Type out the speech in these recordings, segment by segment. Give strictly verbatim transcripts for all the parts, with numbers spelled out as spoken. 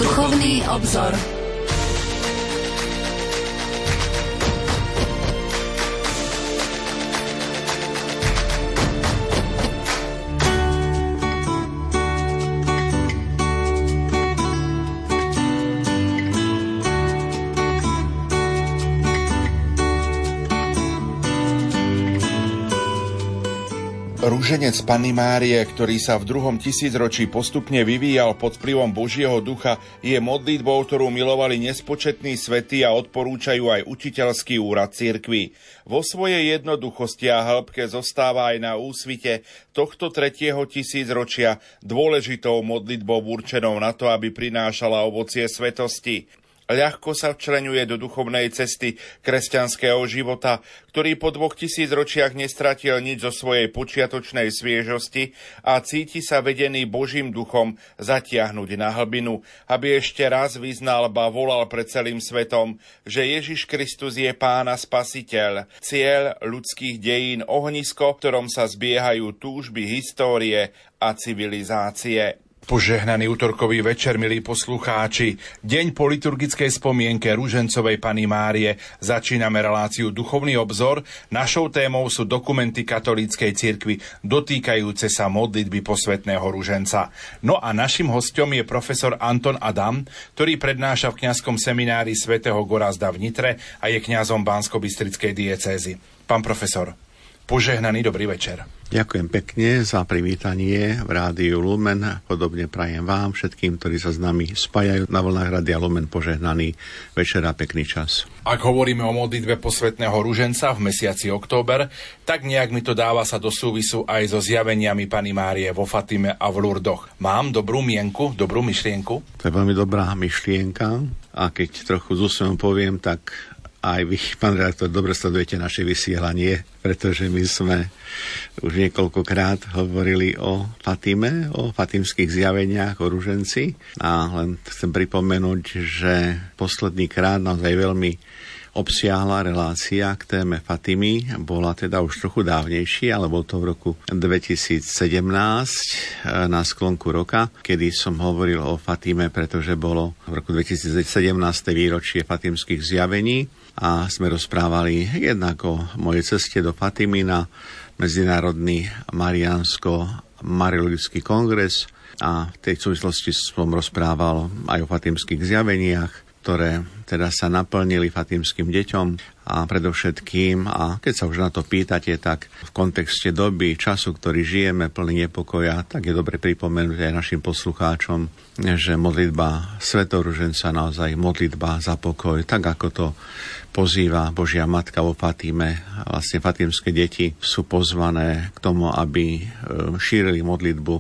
Duchovný obzor. Rúženec Panny Márie, ktorý sa v druhom tisícročí postupne vyvíjal pod vplyvom Božieho ducha, je modlitbou, ktorú milovali nespočetní svätí a odporúčajú aj učiteľský úrad cirkvi. Vo svojej jednoduchosti a hĺbke zostáva aj na úsvite tohto tretieho tisícročia dôležitou modlitbou určenou na to, aby prinášala ovocie svetosti. Ľahko sa včleňuje do duchovnej cesty kresťanského života, ktorý po dvoch tisícročiach nestratil nič zo svojej počiatočnej sviežosti a cíti sa vedený Božím duchom zatiahnuť na hlbinu, aby ešte raz vyznal ba volal pred celým svetom, že Ježiš Kristus je Pán a Spasiteľ, cieľ ľudských dejín, ohnisko, v ktorom sa zbiehajú túžby histórie a civilizácie. Požehnaný utorkový večer, milí poslucháči. Deň po liturgickej spomienke Ružencovej Panny Márie začíname reláciu Duchovný obzor. Našou témou sú dokumenty katolíckej cirkvi dotýkajúce sa modlitby posvätného ruženca. No a našim hosťom je profesor Anton Adam, ktorý prednáša v kňazskom seminári svätého Gorazda v Nitre a je kňazom Banskobystrickej diecézy. Pán profesor, požehnaný dobrý večer. Ďakujem pekne za privítanie v Rádiu Lumen. Podobne prajem vám, všetkým, ktorí sa s nami spájajú na vlnách Rádia Lumen, požehnaný večer a pekný čas. Ak hovoríme o modlitbe posvätného ruženca v mesiaci október, tak nejak mi to dáva sa do súvisu aj so zjaveniami Panny Márie vo Fatime a v Lurdoch. Mám dobrú mienku, dobrú myšlienku? To je veľmi dobrá myšlienka a keď trochu z úsmevom poviem, tak aj vy, pán redaktor, dobre sledujete naše vysielanie, pretože my sme už niekoľkokrát hovorili o Fatime, o fatimských zjaveniach, o ruženci. A len chcem pripomenúť, že posledný krát naozaj veľmi obsiahla relácia k téme Fatimy. Bola teda už trochu dávnejšia, ale bol to v roku dvetisícsedemnásť na sklonku roka, kedy som hovoril o Fatime, pretože bolo v roku dvetisícsedemnásť výročie fatimských zjavení a sme rozprávali jednak o mojej ceste do Fatimy na Medzinárodný mariánsko-mariologický kongres a v tej súvislosti som rozprával aj o fatimských zjaveniach, ktoré teda sa naplnili fatimským deťom a predovšetkým, a keď sa už na to pýtate, tak v kontexte doby, času, ktorý žijeme, plný nepokoja, tak je dobre pripomenúť aj našim poslucháčom, že modlitba Svätoruženca, naozaj modlitba za pokoj, tak ako to pozýva Božia Matka vo Fatime. Vlastne fatimské deti sú pozvané k tomu, aby šírili modlitbu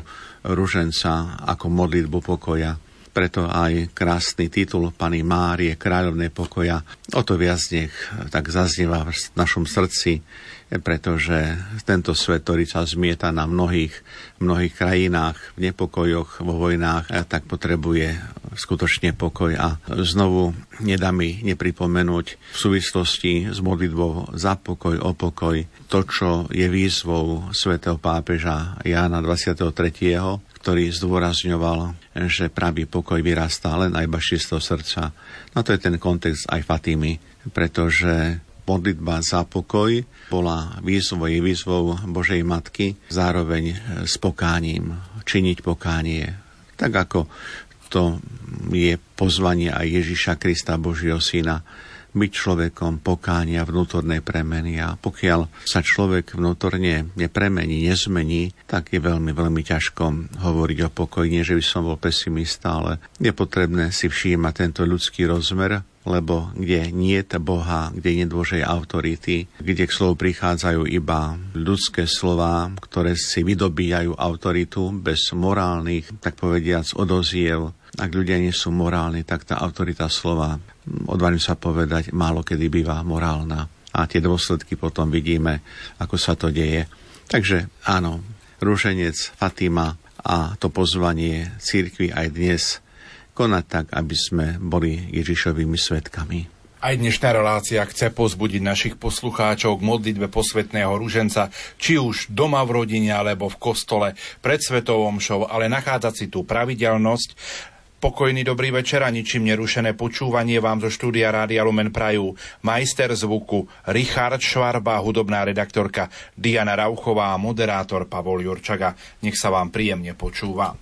ruženca ako modlitbu pokoja. Preto aj krásny titul Panny Márie, kráľovnej pokoja, o to viac nech tak zaznieva v našom srdci, pretože tento svet, ktorý sa zmieta na mnohých, mnohých krajinách, v nepokojoch, vo vojnách, tak potrebuje skutočne pokoj. A znovu nedá mi nepripomenúť v súvislosti s modlitbou za pokoj, o pokoj, to, čo je výzvou svätého pápeža Jána dvadsiateho tretieho, ktorý zdôrazňoval, že pravý pokoj vyrastá len aj iba z čistého srdca. No to je ten kontext aj Fatimy, pretože modlitba za pokoj bola výzvou, výzvou Božej Matky, zároveň s pokáním, činiť pokánie. Tak ako to je pozvanie aj Ježiša Krista, Božieho Syna, byť človekom pokánia, vnútornej premeny. A pokiaľ sa človek vnútorne nepremení, nezmení, tak je veľmi, veľmi ťažko hovoriť o pokoji. Nie, že by som bol pesimista, ale je potrebné si všímať tento ľudský rozmer, lebo kde nie je Boha, kde nie je Božej autority, kde k slovu prichádzajú iba ľudské slová, ktoré si vydobíjajú autoritu bez morálnych, tak povediac, odoziev. Ak ľudia nie sú morálni, tak tá autorita slova, odvážim sa povedať, málo kedy býva morálna. A tie dôsledky potom vidíme, ako sa to deje. Takže áno, ruženec, Fatima a to pozvanie cirkvi aj dnes konať tak, aby sme boli Ježišovými svedkami. Aj dnešná relácia chce povzbudiť našich poslucháčov k modlitbe posvätného ruženca, či už doma v rodine, alebo v kostole, pred svetou omšou, ale nachádzať si tú pravidelnosť. Pokojný dobrý večer a ničím nerušené počúvanie vám zo štúdia Rádia Lumen prajú majster zvuku Richard Švarba, hudobná redaktorka Diana Rauchová a moderátor Pavol Jurčaga. Nech sa vám príjemne počúva.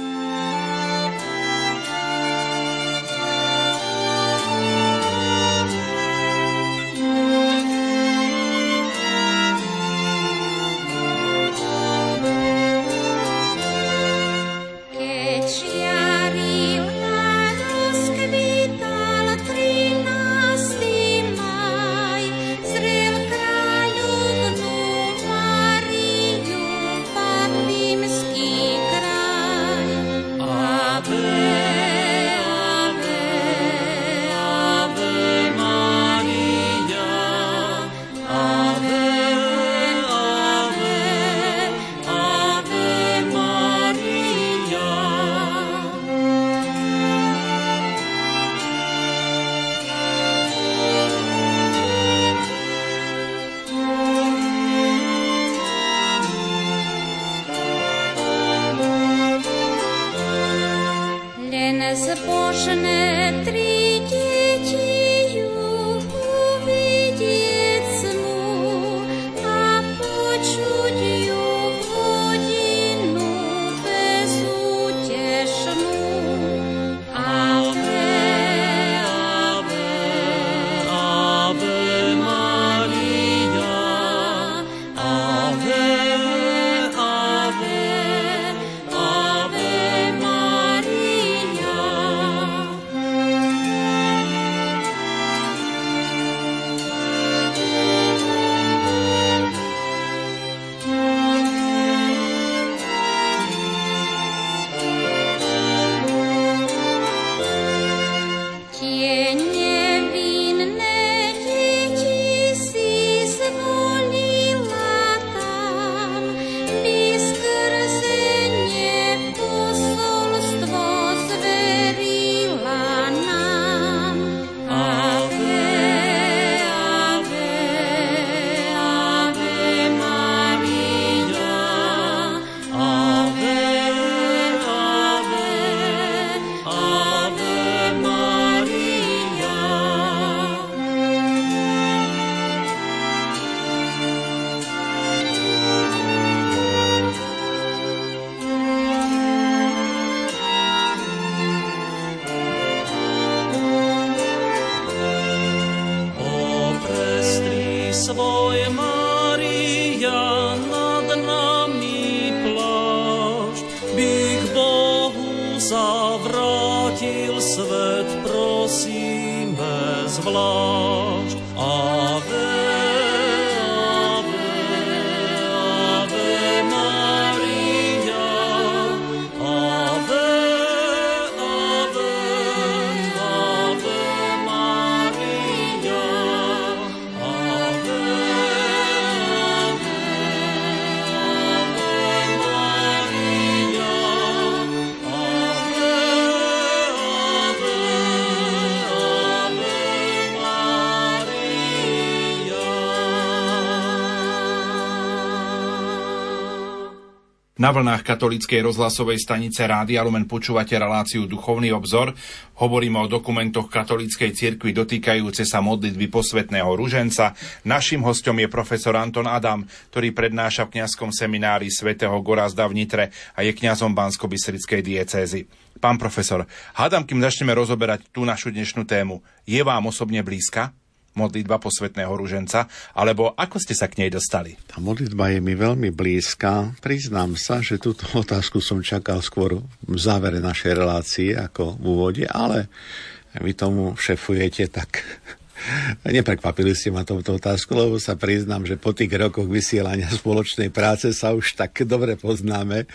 Na vlnách katolíckej rozhlasovej stanice Rádia Lumen počúvate reláciu Duchovný obzor. Hovoríme o dokumentoch katolíckej cirkvi dotýkajúce sa modlitby posvätného ruženca. Naším hostom je profesor Anton Adam, ktorý prednáša v kňazskom seminári svätého Gorazda v Nitre a je kňazom Banskobystrickej diecézy. Pán profesor, hádam, kým začneme rozoberať tú našu dnešnú tému, je vám osobne blízka modlitba posvätného ruženca, alebo ako ste sa k nej dostali? Tá modlitba je mi veľmi blízka. Priznám sa, že túto otázku som čakal skôr v závere našej relácie ako v úvode, ale vy tomu šefujete, tak neprekvapili ste ma touto otázku, lebo sa priznám, že po tých rokoch vysielania spoločnej práce sa už tak dobre poznáme,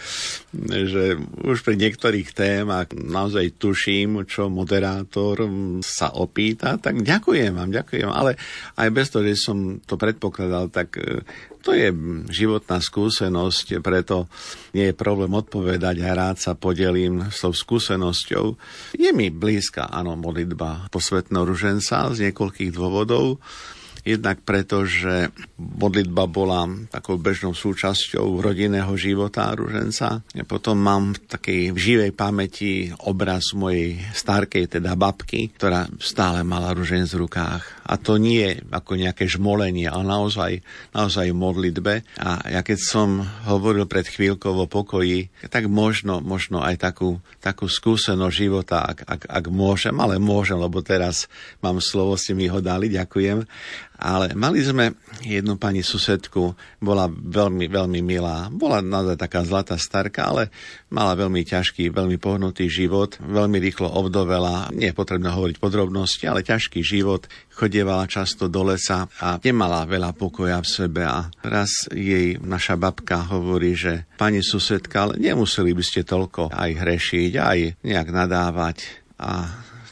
že už pri niektorých témach naozaj tuším, čo moderátor sa opýta, tak ďakujem vám, ďakujem, ale aj bez toho, že som to predpokladal, tak to je životná skúsenosť, preto nie je problém odpovedať a rád sa podelím s tou skúsenosťou. Je mi blízka, áno, modlitba posvätného ruženca z niekoľkých dôvodov. Jednak preto, že modlitba bola takou bežnou súčasťou rodinného života ruženca. Ja potom mám v takej živej pamäti obraz mojej starkej, teda babky, ktorá stále mala ruženec v rukách. A to nie ako nejaké žmolenie, ale naozaj, naozaj v modlitbe. A ja keď som hovoril pred chvíľkou o pokoji, tak možno, možno aj takú, takú skúsenosť života, ak, ak, ak môžem, ale môžem, lebo teraz mám slovo, ste mi ho dali, ďakujem. Ale mali sme jednu pani susedku, bola veľmi, veľmi milá. Bola naozaj taká zlatá starka, ale mala veľmi ťažký, veľmi pohnutý život. Veľmi rýchlo obdovela, nie je potrebné hovoriť podrobnosti, ale ťažký život. Chodievala často do lesa a nemala veľa pokoja v sebe. A raz jej naša babka hovorí, že pani susedka, ale nemuseli by ste toľko aj hrešiť, aj nejak nadávať. A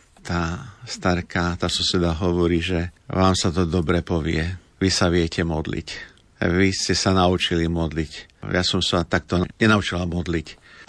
tá starka, tá suseda hovorí, že vám sa to dobre povie. Vy sa viete modliť. Vy ste sa naučili modliť. Ja som sa takto nenaučila modliť.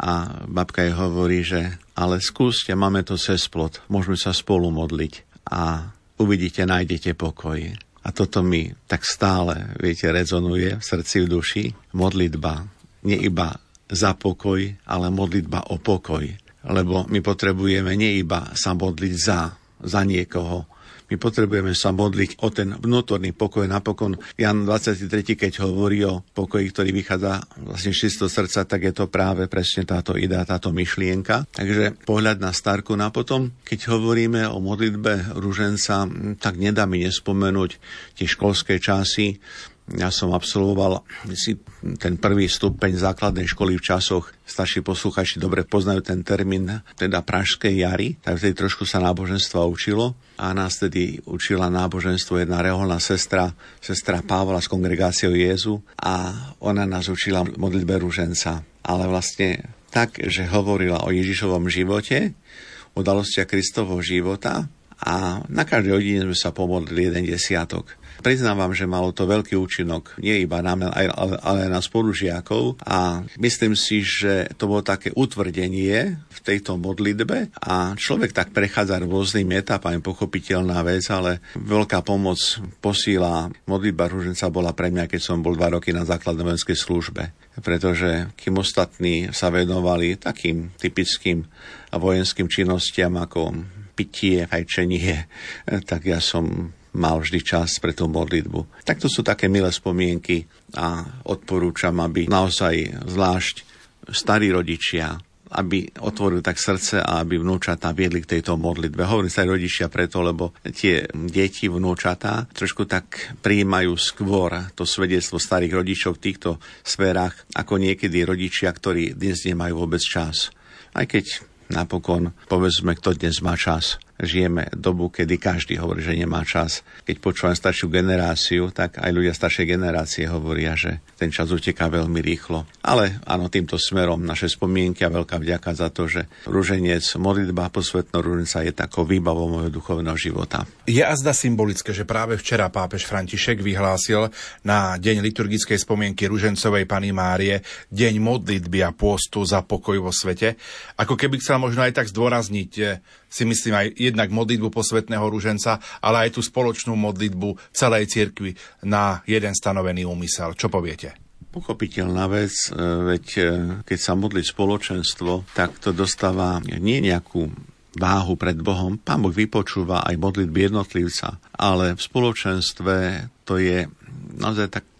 A babka jej hovorí, že ale skúste, máme to cez plot. Môžeme sa spolu modliť. A uvidíte, nájdete pokoj. A toto mi tak stále, viete, rezonuje v srdci, v duši. Modlitba. Nie iba za pokoj, ale modlitba o pokoj. Lebo my potrebujeme nie iba sa modliť za, za niekoho. My potrebujeme sa modliť o ten vnútorný pokoj. Napokon Ján dvadsiaty tretí keď hovorí o pokoji, ktorý vychádza vlastne z čistého srdca, tak je to práve presne táto idea, táto myšlienka. Takže pohľad na starku. A potom, keď hovoríme o modlitbe ruženca, tak nedá mi nespomenúť tie školské časy. Ja som absolvoval si ten prvý stupeň základnej školy v časoch. Starší posluchači dobre poznajú ten termín, teda pražskej jary. Tak vtedy trošku sa náboženstva učilo. A nás tedy učila náboženstvo jedna reholná sestra, sestra Pavla z kongregácie Jezu. A ona nás učila modlitbe ruženca. Ale vlastne tak, že hovorila o Ježišovom živote, o udalostiach Kristovho života. A na každej hodine sme sa pomodlili jeden desiatok. Priznávam, že malo to veľký účinok, nie iba na mňa, ale, ale aj na spolužiakov. A myslím si, že to bolo také utvrdenie v tejto modlitbe. A človek tak prechádza rôznymi etapami, pochopiteľná vec, ale veľká pomoc posíla. Modlitba ruženca bola pre mňa, keď som bol dva roky na základnej vojenskej službe. Pretože kým ostatní sa venovali takým typickým vojenským činnostiam ako pitie, fajčenie, tak ja som mal vždy čas pre tú modlitbu. Tak to sú také milé spomienky a odporúčam, aby naozaj zvlášť starí rodičia, aby otvorili tak srdce a aby vnúčatá viedli k tejto modlitbe. Hovorím sa aj rodičia preto, lebo tie deti, vnúčatá trošku tak prijímajú skôr to svedectvo starých rodičov v týchto sférach, ako niekedy rodičia, ktorí dnes nemajú vôbec čas. Aj keď napokon, povedzme, kto dnes má čas. Žijeme dobu, kedy každý hovorí, že nemá čas. Keď počúvam staršiu generáciu, tak aj ľudia staršej generácie hovoria, že ten čas uteká veľmi rýchlo. Ale áno, týmto smerom naše spomienky a veľká vďaka za to, že ruženec, modlitba posvätného ruženca je takou výbavou môjho duchovného života. Je azda symbolické, že práve včera pápež František vyhlásil na deň liturgickej spomienky ružencovej Panny Márie deň modlitby a pôstu za pokoj vo svete. Ako keby chcel možno aj tak zdôrazniť, si myslím, aj jednak modlitbu posvätného ruženca, ale aj tú spoločnú modlitbu celej cirkvi na jeden stanovený úmysel. Čo poviete? Pochopiteľná vec, veď keď sa modlí spoločenstvo, tak to dostáva nie nejakú váhu pred Bohom. Pán Boh vypočúva aj modlitby jednotlivca, ale v spoločenstve to je naozaj tak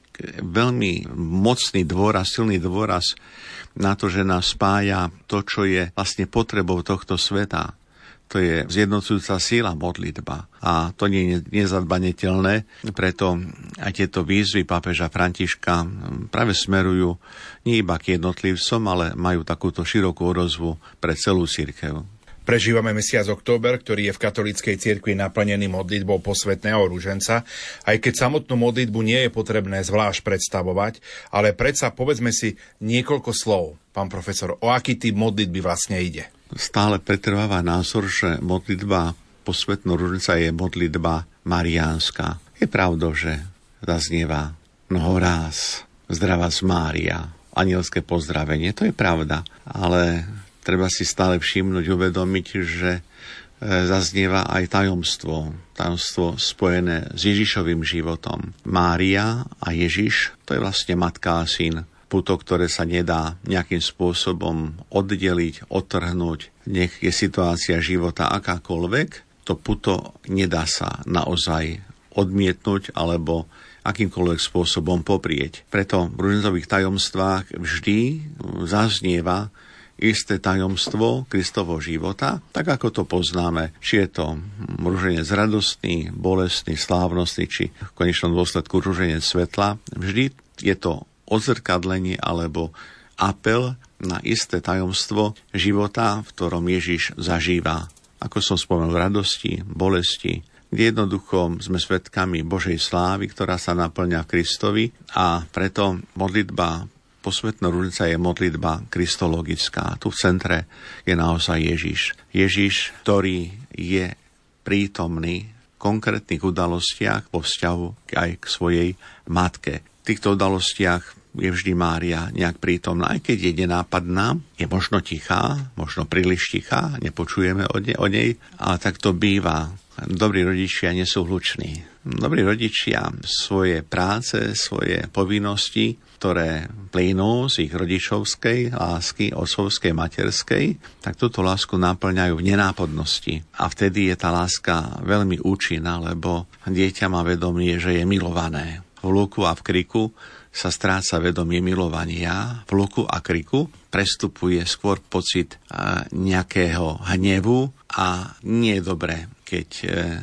veľmi mocný dôraz, silný dôraz na to, že nás spája to, čo je vlastne potrebou tohto sveta. To je zjednocujúca síla modlitba. A to nie je nezadbaneteľné, preto aj tieto výzvy pápeža Františka práve smerujú nie iba k jednotlivcom, ale majú takúto širokú odozvu pre celú cirkev. Prežívame mesiac október, ktorý je v katolíckej cirkvi naplnený modlitbou posvätného ruženca. Aj keď samotnú modlitbu nie je potrebné zvlášť predstavovať, ale predsa povedzme si niekoľko slov, pán profesor, o aký typ modlitby vlastne ide. Stále pretrváva názor, že modlitba posvätného ruženca je modlitba mariánska. Je pravdou, že zaznieva mnoho ráz zdravá z Mária, anielské pozdravenie, to je pravda, ale treba si stále všimnúť, uvedomiť, že zaznieva aj tajomstvo, tajomstvo spojené s Ježišovým životom. Mária a Ježiš, to je vlastne matka a syn. Puto, ktoré sa nedá nejakým spôsobom oddeliť, odtrhnúť. Nech je situácia života akákoľvek, to puto nedá sa naozaj odmietnúť alebo akýmkoľvek spôsobom poprieť. Preto v ružencových tajomstvách vždy zaznieva isté tajomstvo Kristovo života, tak ako to poznáme, či je to ruženec radostný, bolestný, slávnostný, či v konečnom dôsledku ruženec svetla. Vždy je to odzrkadlenie alebo apel na isté tajomstvo života, v ktorom Ježiš zažíva. Ako som spomenul, radosti, bolesti, kde jednoducho sme svedkami Božej slávy, ktorá sa naplňa v Kristovi, a preto modlitba posvätného ruženca je modlitba kristologická. Tu v centre je naozaj Ježiš. Ježiš, ktorý je prítomný v konkrétnych udalostiach vo vzťahu aj k svojej matke. V týchto udalostiach je vždy Mária nejak prítomná, aj keď je nenápadná, je možno tichá, možno príliš tichá, nepočujeme o nej, o nej, ale tak to býva. Dobrí rodičia nie sú hluční. Dobrí rodičia svoje práce, svoje povinnosti, ktoré plynú z ich rodičovskej lásky, otcovskej, materskej, tak túto lásku naplňajú v nenápadnosti. A vtedy je tá láska veľmi účinná, lebo dieťa má vedomie, že je milované. V luku a v kriku sa stráca vedomie milovania. V luku a kriku prestupuje skôr pocit nejakého hnevu a nie je dobré, keď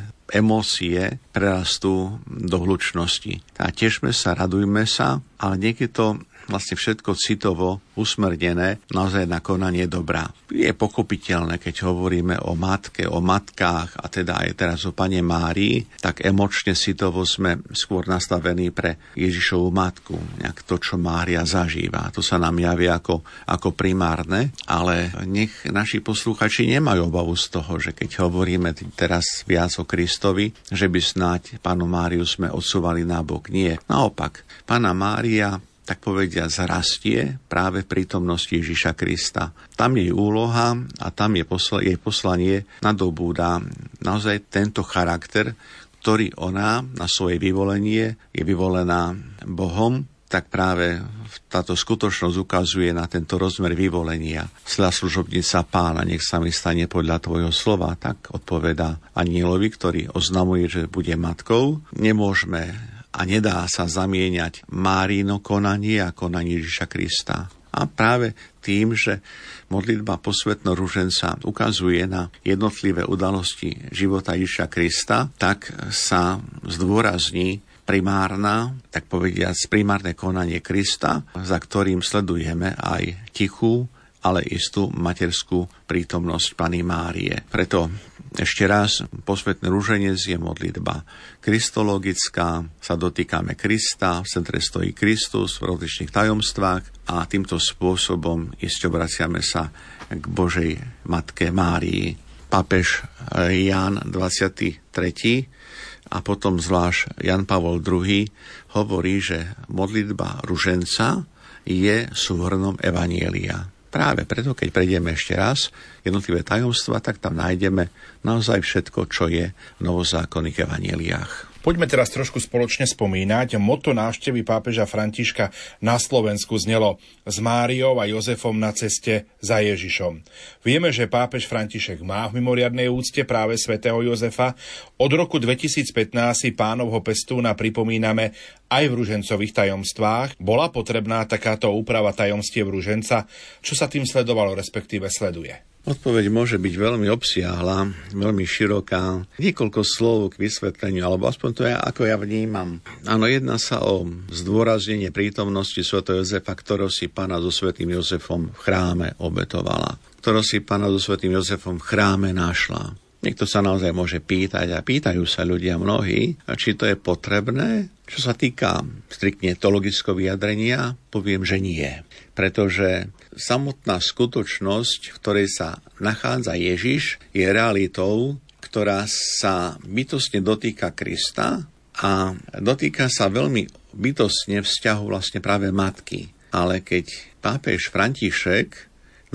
emócie prerastú do hlučnosti. A tešme sa, radujme sa, ale niekedy to vlastne všetko citovo usmernené naozaj na konanie dobra. Je pochopiteľné, keď hovoríme o matke, o matkách a teda aj teraz o Pane Márii, tak emočne citovo sme skôr nastavení pre Ježišovu matku. Nejak to, čo Mária zažíva. To sa nám javí ako, ako primárne, ale nech naši posluchači nemajú obavu z toho, že keď hovoríme teraz viac o Kristovi, že by snáď Pannu Máriu sme odsúvali nabok. Nie. Naopak, Panna Mária tak povedia, zrastie práve v prítomnosti Ježiša Krista. Tam jej úloha a tam je posl- jej poslanie nadobúda naozaj tento charakter, ktorý ona na svoje vyvolenie je vyvolená Bohom, tak práve táto skutočnosť ukazuje na tento rozmer vyvolenia. Sľa služobnica Pána, nech sa mi stane podľa tvojho slova, tak odpovedá anielovi, ktorý oznamuje, že bude matkou. Nemôžeme a nedá sa zamieňať Márino konanie a konanie Ježiša Krista. A práve tým, že modlitba posvätného ruženca ukazuje na jednotlivé udalosti života Ježiša Krista, tak sa zdôrazní primárna, tak povediac, primárne konanie Krista, za ktorým sledujeme aj tichú, ale istú materskú prítomnosť Panny Márie. Preto ešte raz, posvätný ruženec je modlitba kristologická, sa dotýkame Krista, v centre stojí Kristus v rozličných tajomstvách a týmto spôsobom iste obraciame sa k Božej Matke Márii. Pápež Ján dvadsiaty tretí a potom zvlášť Jan Pavol druhý hovorí, že modlitba ruženca je súhrnom evanjelia. Práve preto, keď prejdeme ešte raz jednotlivé tajomstva, tak tam nájdeme naozaj všetko, čo je v novozákonných evanjeliách. Poďme teraz trošku spoločne spomínať. Motto návštevy pápeža Františka na Slovensku znelo s Máriou a Jozefom na ceste za Ježišom. Vieme, že pápež František má v mimoriadnej úcte práve svätého Jozefa. Od roku dvetisícpätnásť si Pánovho pestúna pripomíname aj v ružencových tajomstvách. Bola potrebná takáto úprava tajomstiev ruženca? Čo sa tým sledovalo, respektíve sleduje? Odpoveď môže byť veľmi obsiahla, veľmi široká. Niekoľko slov k vysvetleniu, alebo aspoň to ja, ako ja vnímam. Áno, jedná sa o zdôraznenie prítomnosti svätého Jozefa, ktorého si Panna so svätým Jozefom v chráme obetovala. Ktorého si Panna so svätým Jozefom v chráme našla. Niekto sa naozaj môže pýtať a pýtajú sa ľudia mnohí, či to je potrebné. Čo sa týka striktne teologického vyjadrenia, poviem, že nie. Pretože samotná skutočnosť, v ktorej sa nachádza Ježiš, je realitou, ktorá sa bytostne dotýka Krista a dotýka sa veľmi bytostne vzťahu vlastne práve matky. Ale keď pápež František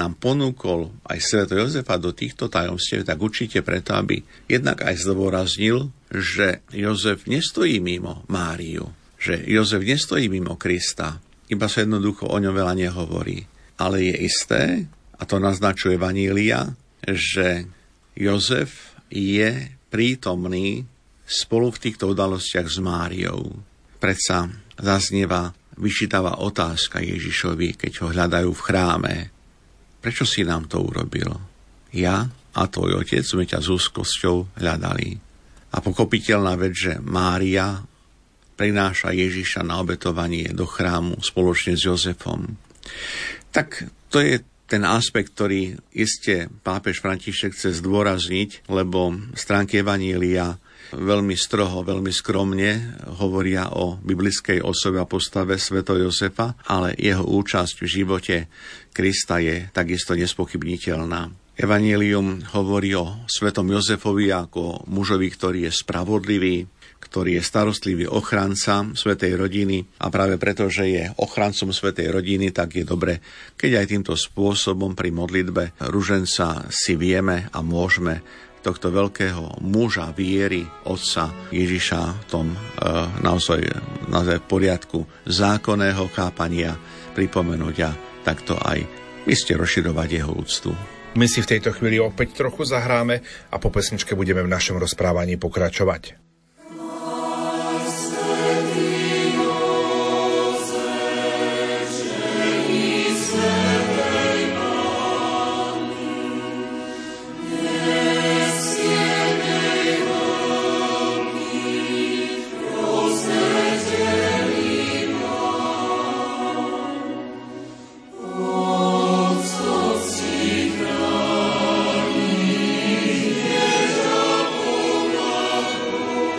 nám ponúkol aj svätého Jozefa do týchto tajomstiev, tak určite preto, aby jednak aj zdôraznil, že Jozef nestojí mimo Máriu, že Jozef nestojí mimo Krista, iba sa jednoducho o ňom veľa nehovorí. Ale je isté, a to naznačuje Evanjelia, že Jozef je prítomný spolu v týchto udalostiach s Máriou. Predsa zaznieva vyčítavá otázka Ježišovi, keď ho hľadajú v chráme. Prečo si nám to urobil? Ja a tvoj otec sme ťa s úzkosťou hľadali. A pochopiteľná vec, že Mária prináša Ježiša na obetovanie do chrámu spoločne s Jozefom. Tak to je ten aspekt, ktorý iste pápež František chce zdôrazniť, lebo stránky Evanjelia veľmi stroho, veľmi skromne hovoria o biblickej osobe a postave svätého Jozefa, ale jeho účasť v živote Krista je takisto nespochybniteľná. Evanjelium hovorí o svätom Jozefovi ako mužovi, ktorý je spravodlivý, ktorý je starostlivý ochranca svätej rodiny a práve preto, že je ochrancom svätej rodiny, tak je dobre, keď aj týmto spôsobom pri modlitbe ruženca si vieme a môžeme tohto veľkého muža viery, otca Ježiša v tom e, naozaj, naozaj v poriadku zákonného chápania pripomenúť a takto aj iste rozširovať jeho úctu. My si v tejto chvíli opäť trochu zahráme a po pesničke budeme v našom rozprávaní pokračovať. Oh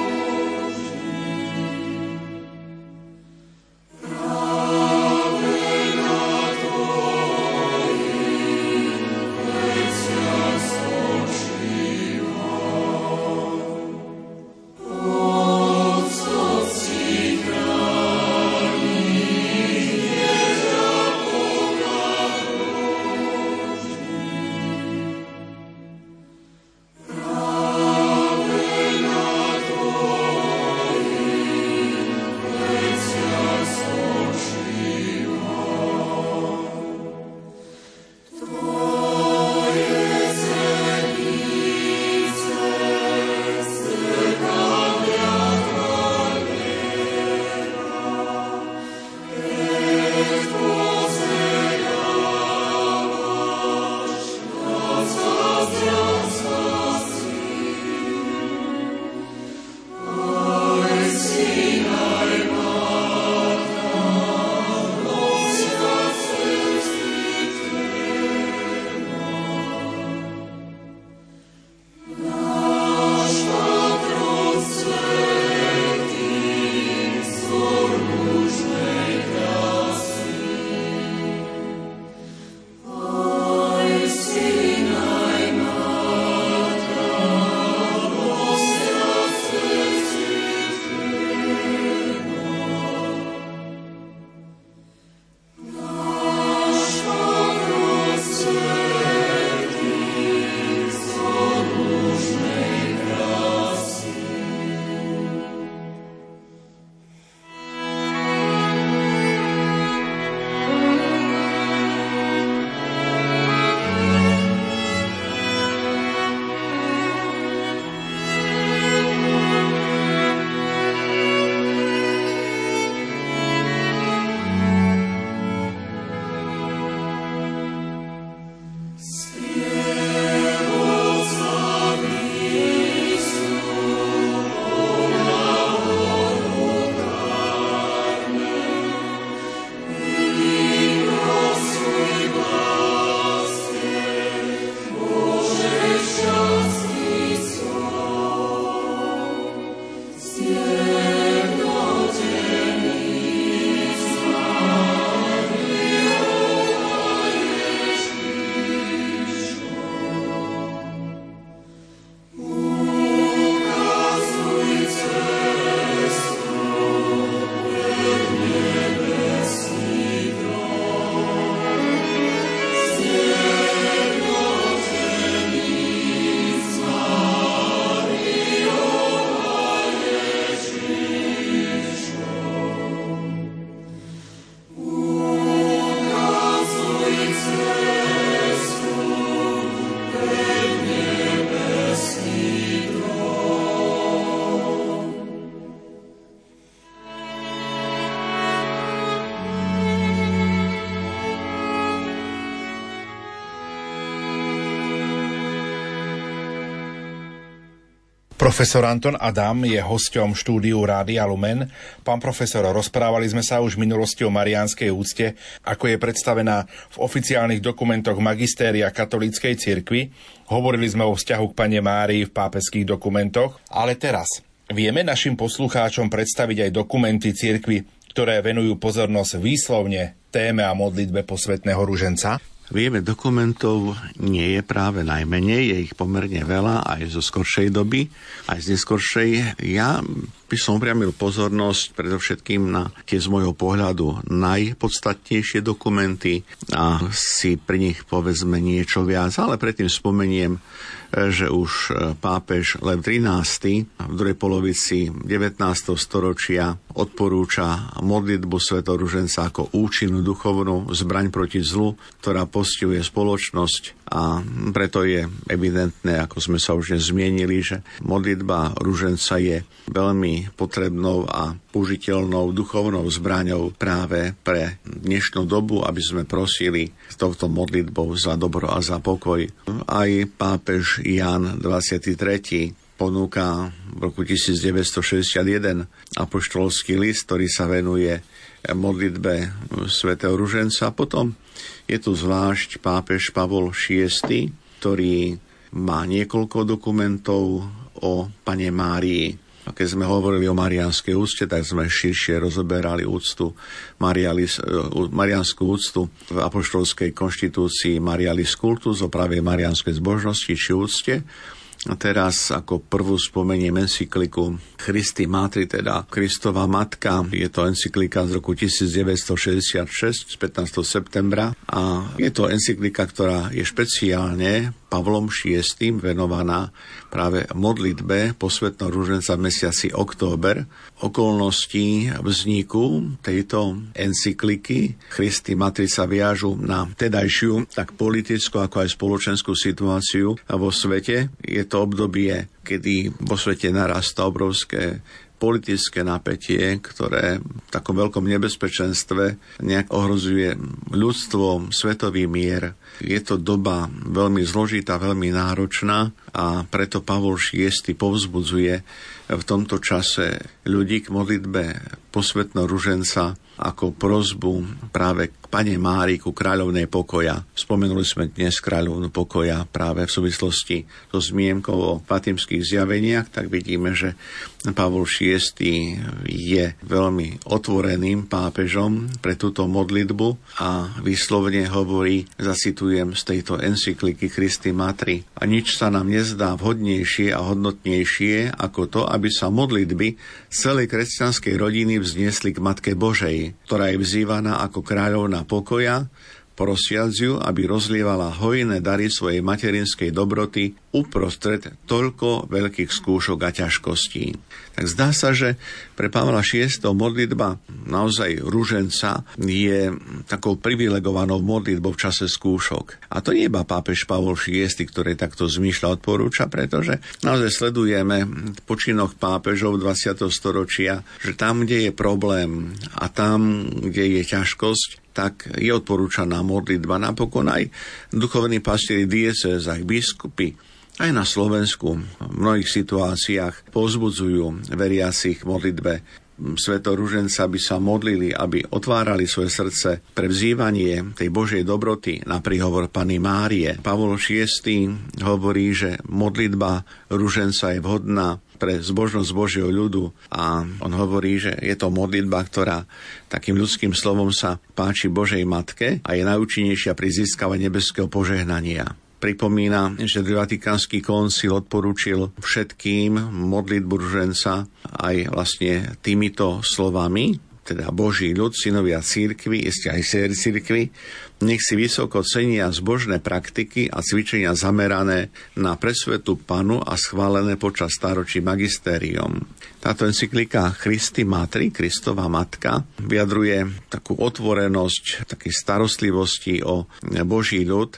Profesor Anton Adam je hosťom štúdiu Rádia Lumen. Pán profesor, rozprávali sme sa už v minulosti o mariánskej úcte, ako je predstavená v oficiálnych dokumentoch magistéria katolíckej cirkvi. Hovorili sme o vzťahu k Panne Márii v pápežských dokumentoch. Ale teraz vieme našim poslucháčom predstaviť aj dokumenty cirkvi, ktoré venujú pozornosť výslovne téme a modlitbe posvätného ruženca? Vieme, dokumentov nie je práve najmenej, je ich pomerne veľa aj zo skoršej doby, aj z neskoršej. Ja by som upriamil pozornosť predovšetkým na tie z môjho pohľadu najpodstatnejšie dokumenty a si pri nich povedzme niečo viac, ale predtým spomeniem, že už pápež Lev trinásty v druhej polovici devätnásteho storočia odporúča modlitbu svätého ruženca ako účinnú duchovnú zbraň proti zlu, ktorá postihuje spoločnosť, a preto je evidentné, ako sme sa už zmienili, že modlitba ruženca je veľmi potrebnou a použiteľnou duchovnou zbraňou práve pre dnešnú dobu, aby sme prosili s touto modlitbou za dobro a za pokoj. Aj pápež Ján dvadsiaty tretí ponúka v roku devätnásťstošesťdesiatjeden apoštolský list, ktorý sa venuje modlitbe svätého ruženca. Potom je tu zvlášť pápež Pavol šiesty, ktorý má niekoľko dokumentov o Panne Márii. A keď sme hovorili o mariánskej úcte, tak sme širšie rozoberali úctu, Marialis, mariánsku úctu v apoštolskej konštitúcii Marialis Cultus, o pravej mariánskej zbožnosti či úcte. A teraz ako prvú spomeniem encykliku Christi Matri, teda Kristova matka. Je to encyklika z roku devätnásťstošesťdesiatšesť, z pätnásteho septembra. A je to encyklika, ktorá je špeciálne Pavlom šiestym venovaná práve modlitbe posvätného ruženca v mesiaci október. Okolnosti vzniku tejto encykliky Christi Matri sa viažu na tedajšiu tak politickú ako aj spoločenskú situáciu vo svete. Je to obdobie, kedy vo svete narastá obrovské politické napätie, ktoré v takom veľkom nebezpečenstve nejak ohrozuje ľudstvo, svetový mier. Je to doba veľmi zložitá, veľmi náročná, a preto Pavol šiesty povzbudzuje v tomto čase ľudí k modlitbe posvätného ruženca ako prosbu práve k Panne Márii, ku kráľovnej pokoja. Spomenuli sme dnes kráľovnú pokoja práve v súvislosti so zmienkou o fatimských zjaveniach, tak vidíme, že Pavol šiesty je veľmi otvoreným pápežom pre túto modlitbu a výslovne hovorí, zacitujem z tejto encykliky Christi Matri: a nič sa nám nezdá vhodnejšie a hodnotnejšie ako to, aby sa modlitby celej kresťanskej rodiny vzniesli k Matke Božej, ktorá je vzývaná ako kráľovná pokoja, prosiac ju, aby rozlievala hojné dary svojej materinskej dobroty uprostred toľko veľkých skúšok a ťažkostí. Tak zdá sa, že pre Pavla šiesteho modlitba naozaj ruženca je takou privilegovanou modlitbou v čase skúšok. A to nie iba pápež Pavol šiesty, ktorý takto zmýšľa, odporúča, pretože naozaj sledujeme počinok pápežov dvadsiateho storočia, že tam, kde je problém a tam, kde je ťažkosť, tak je odporúčaná modlitba. Napokon aj duchovní pastieri v diecézach, biskupy, aj na Slovensku v mnohých situáciách povzbudzujú veriacich k modlitbe svätého ruženca, aby sa modlili, aby otvárali svoje srdce pre vzývanie tej Božej dobroty na príhovor Panny Márie. Pavol šiesty hovorí, že modlitba ruženca je vhodná pre zbožnosť Božieho ľudu, a on hovorí, že je to modlitba, ktorá takým ľudským slovom sa páči Božej Matke a je najúčinnejšia pri získavaní nebeského požehnania. Pripomína, že Vatikánsky koncil odporúčil všetkým modlitbu ruženca aj vlastne týmito slovami, teda Boží ľud, synovia cirkvi, ešte aj séry cirkvi, nech si vysoko cenia zbožné praktiky a cvičenia zamerané na presvetú Panu a schválené počas stáročí magistériom. Táto encyklika Christi Matri, Kristova matka, vyjadruje takú otvorenosť, takej starostlivosti o Boží ľud,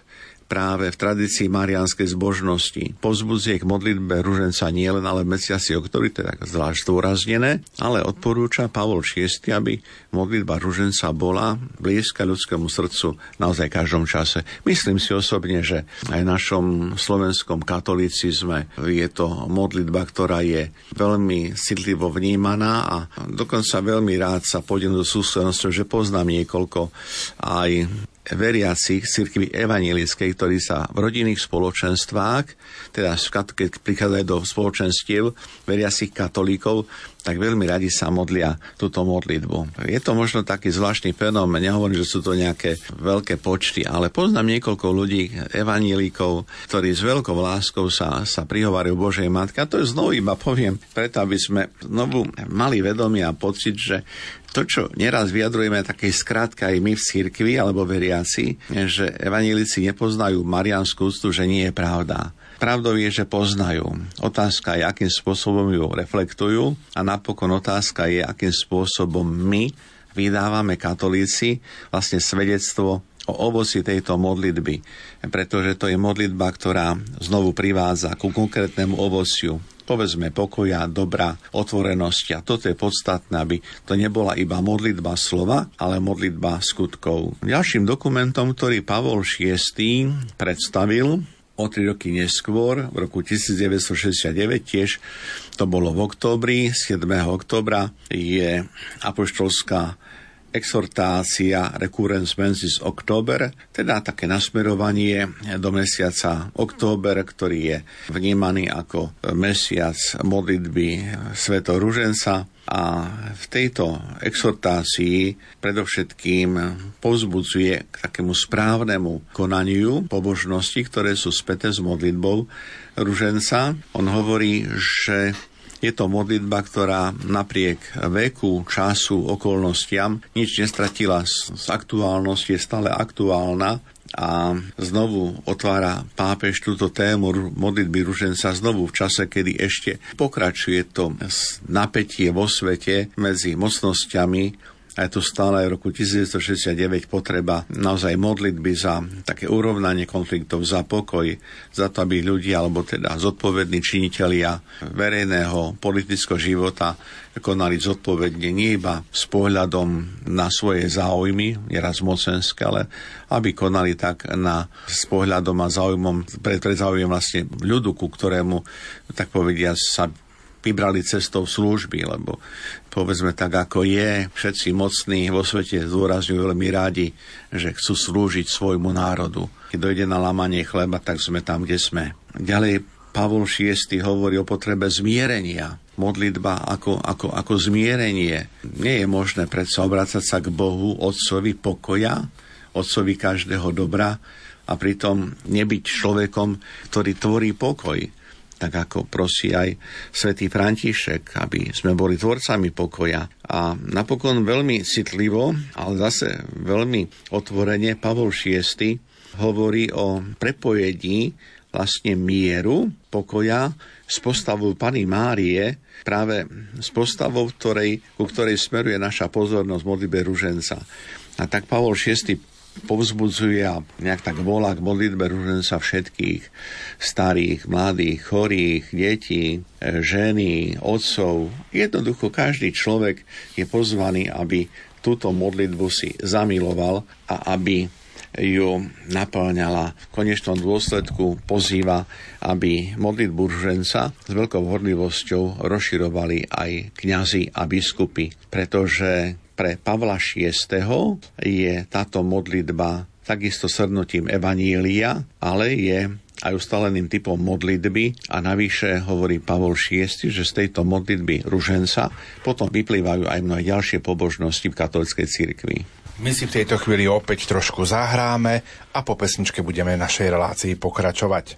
práve v tradícii mariánskej zbožnosti. Povzbudzuje k modlitbe ruženca nielen ale v mesiaci oktobri, teda zvlášť zdôraznené, ale odporúča Pavol šiesty, aby modlitba ruženca bola blízka ľudskému srdcu naozaj v každom čase. Myslím si osobne, že aj v našom slovenskom katolícizme je to modlitba, ktorá je veľmi citlivo vnímaná a dokonca veľmi rád sa pôjdem do sústrednosťou, že poznám niekoľko aj veriacich cirkvi evanjelickej, ktorí sa v rodinných spoločenstvách, teda keď prichádzajú do spoločenstiev veriacich katolíkov, tak veľmi radi sa modlia túto modlitbu. Je to možno taký zvláštny fenomén, nehovorím, že sú to nejaké veľké počty, ale poznám niekoľko ľudí, evanjelíkov, ktorí s veľkou láskou sa, sa prihovárajú Božej Matke. A to je znovu iba poviem, preto aby sme znovu mali vedomie a pocit, že to, čo neraz vyjadrujeme takej skratke aj my v cirkvi alebo veriaci, že evanjelici nepoznajú mariánsku úctu, že nie je pravda. Pravdou je, že poznajú. Otázka je, akým spôsobom ju reflektujú a napokon otázka je, akým spôsobom my vydávame katolíci vlastne svedectvo o ovoci tejto modlitby. Pretože to je modlitba, ktorá znovu privádza ku konkrétnemu ovociu. Povedzme pokoja, dobra, otvorenosti. A toto je podstatné, aby to nebola iba modlitba slova, ale modlitba skutkov. Ďalším dokumentom, ktorý Pavol šiesty predstavil o tri roky neskôr, v roku devätnásťstošesťdesiatdeväť, tiež to bolo v októbri, siedmeho októbra, je apoštolská exhortácia Recurrens Mensis Október, teda také nasmerovanie do mesiaca október, ktorý je vnímaný ako mesiac modlitby svätého ruženca. A v tejto exhortácii predovšetkým povzbudzuje k takému správnemu konaniu pobožnosti, ktoré sú späté s modlitbou ruženca. On hovorí, že je to modlitba, ktorá napriek veku, času, okolnostiam nič nestratila z aktuálnosti, je stále aktuálna a znovu otvára pápež túto tému modlitby ruženca znovu v čase, kedy ešte pokračuje to napätie vo svete medzi mocnosťami. A je to stále aj v roku devätnásťstošesťdesiatdeväť potreba naozaj modlitby za také urovnanie konfliktov, za pokoj, za to, aby ľudia, alebo teda zodpovední činitelia verejného politického života konali zodpovedne nie iba s pohľadom na svoje záujmy, nieraz mocenské, ale aby konali tak na, s pohľadom a záujmom, pred, pred záujmom vlastne ľudu, ku ktorému, tak povedia, sa vybrali cestou služby, lebo povedzme tak, ako je, všetci mocní vo svete zdôrazňujú veľmi rádi, že chcú slúžiť svojmu národu. Keď dojde na lámanie chleba, tak sme tam, kde sme. Ďalej Pavol šiesty hovorí o potrebe zmierenia. Modlitba ako, ako, ako zmierenie. Nie je možné predsa obracať sa k Bohu, Otcovi pokoja, Otcovi každého dobra a pritom nebyť človekom, ktorý tvorí pokoj. Tak ako prosí aj svätý František, aby sme boli tvorcami pokoja. A napokon veľmi citlivo, ale zase veľmi otvorene Pavol šiesty hovorí o prepojení vlastne mieru, pokoja s postavou Panny Márie, práve s postavou, ktorej, ku ktorej smeruje naša pozornosť modlitbe ruženca. A tak Pavol šiesty povzbudzuje a nejak tak volá k modlitbe ruženca všetkých starých, mladých, chorých, detí, ženy, otcov. Jednoducho každý človek je pozvaný, aby túto modlitbu si zamiloval a aby ju naplňala. V konečnom dôsledku pozýva, aby modlitbu ruženca s veľkou horlivosťou rozširovali aj kňazi a biskupy, pretože pre Pavla šiesteho je táto modlitba takisto srdnutím evanília, ale je aj ustaleným typom modlitby a navyše hovorí Pavol šiesty, že z tejto modlitby ruženca potom vyplývajú aj mnohé ďalšie pobožnosti v katolíckej cirkvi. My si v tejto chvíli opäť trošku zahráme a po pesničke budeme v našej relácii pokračovať.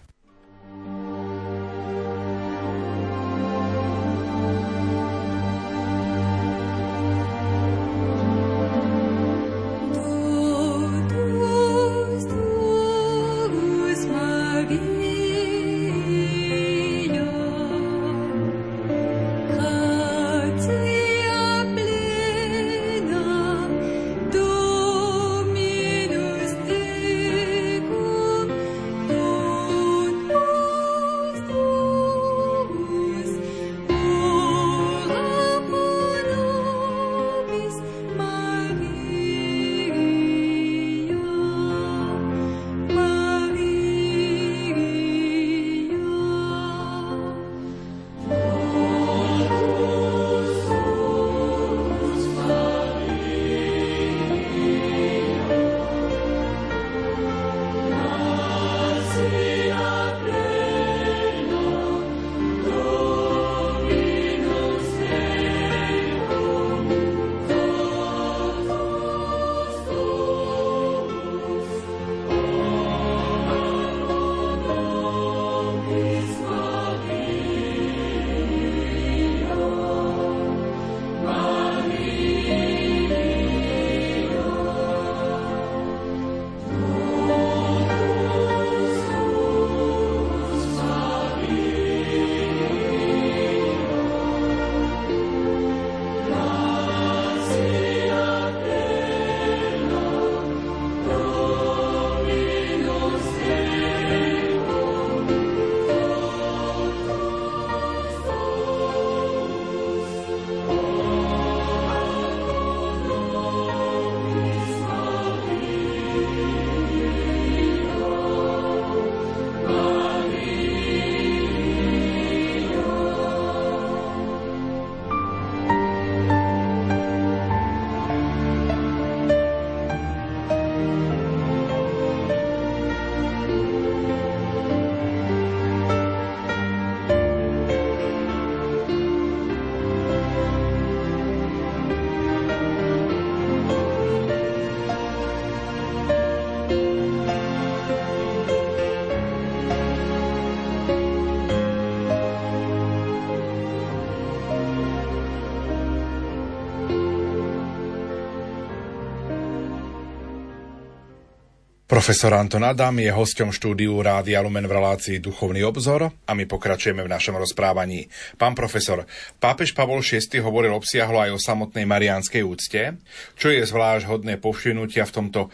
Profesor Anton Adam je hosťom štúdiu Rádia Lumen v relácii Duchovný obzor a my pokračujeme v našom rozprávaní. Pán profesor, pápež Pavol šiesty hovoril obsiahlo aj o samotnej mariánskej úcte, čo je zvlášť hodné povšimnutia v tomto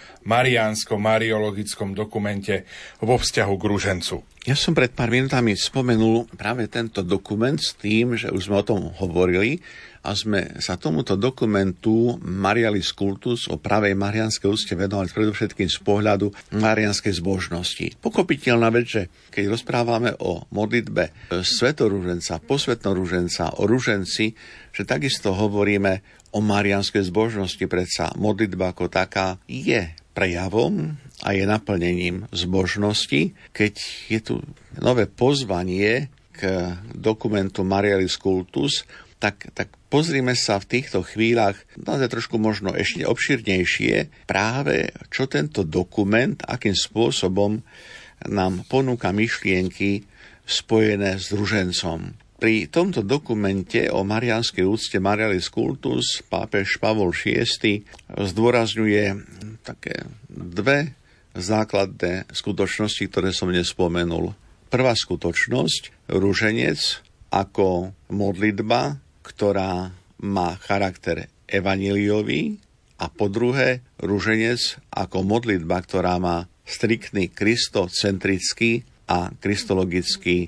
mariánsko-mariologickom dokumente vo vzťahu k ružencu. Ja som pred pár minútami spomenul práve tento dokument s tým, že už sme o tom hovorili a sme sa tomuto dokumentu Marialis Cultus o pravej mariánskej úcte venovali predovšetkým z pohľadu mariánskej zbožnosti. Pochopiteľná vec, že keď rozprávame o modlitbe svetorúženca, posvetnorúženca, o ruženci, že takisto hovoríme o mariánskej zbožnosti, predsa modlitba ako taká je prejavom a je naplnením zbožnosti, keď je tu nové pozvanie k dokumentu Marialis Cultus, tak, tak pozrime sa v týchto chvíľach naozaj trošku možno ešte obširnejšie práve, čo tento dokument, akým spôsobom nám ponúka myšlienky spojené s ružencom. Pri tomto dokumente o mariánskej úcte Marialis Cultus pápež Pavol šiesty zdôrazňuje také dve základné skutočnosti, ktoré som nespomenul. Prvá skutočnosť, ruženec ako modlitba, ktorá má charakter evanjeliový, a po druhé ruženec ako modlitba, ktorá má striktný kristocentrický a kristologický